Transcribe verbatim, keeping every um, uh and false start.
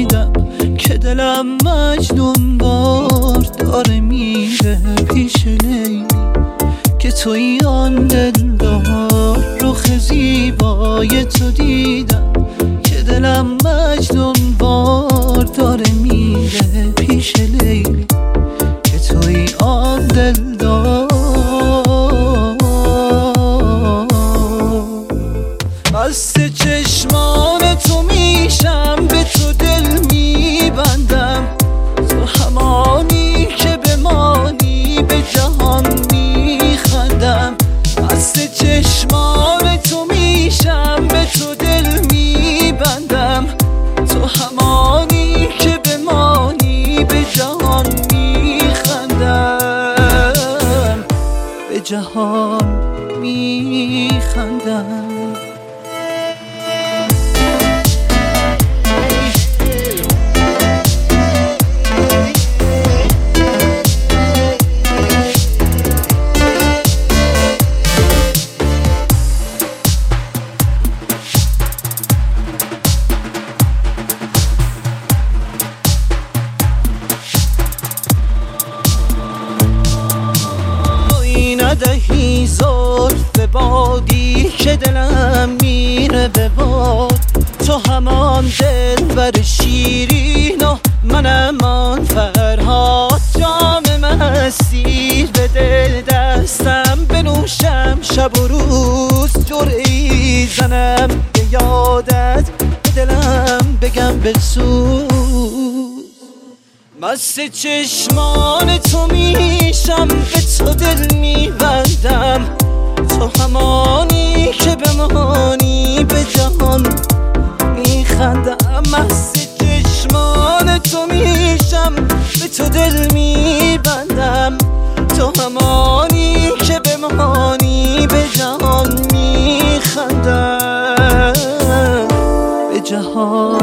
دیدم که دلم مجنون بار داره میره پیش لیلی که توی آن دلدار. رخ زیبای تو دیدم که دلم مجنون بار داره میره پیش لیلی که توی آن دلدار. مست چشمان تو میشم به تو دل میبندم، تو همانی که بمانی به جهان میخندم. مست چشمان تو میشم به تو دل میبندم، تو همانی که بمانی به جهان میخندم، به جهان میخندم. ندهی زلف بادی که دلم میره به باد، تو همان دلبر شیرین و منم آن فرهاد. جام مستی به دل دستم بنوشم شب و روز، جرعی زنم به یادت به دلم بگم بسوز. مست چشمان تو میشم به تو دل میبندم، تو همانی که بمانی به جهان میخندم. مست چشمان تو میشم به تو دل میبندم، تو همانی که بمانی به جهان میخندم، به جهان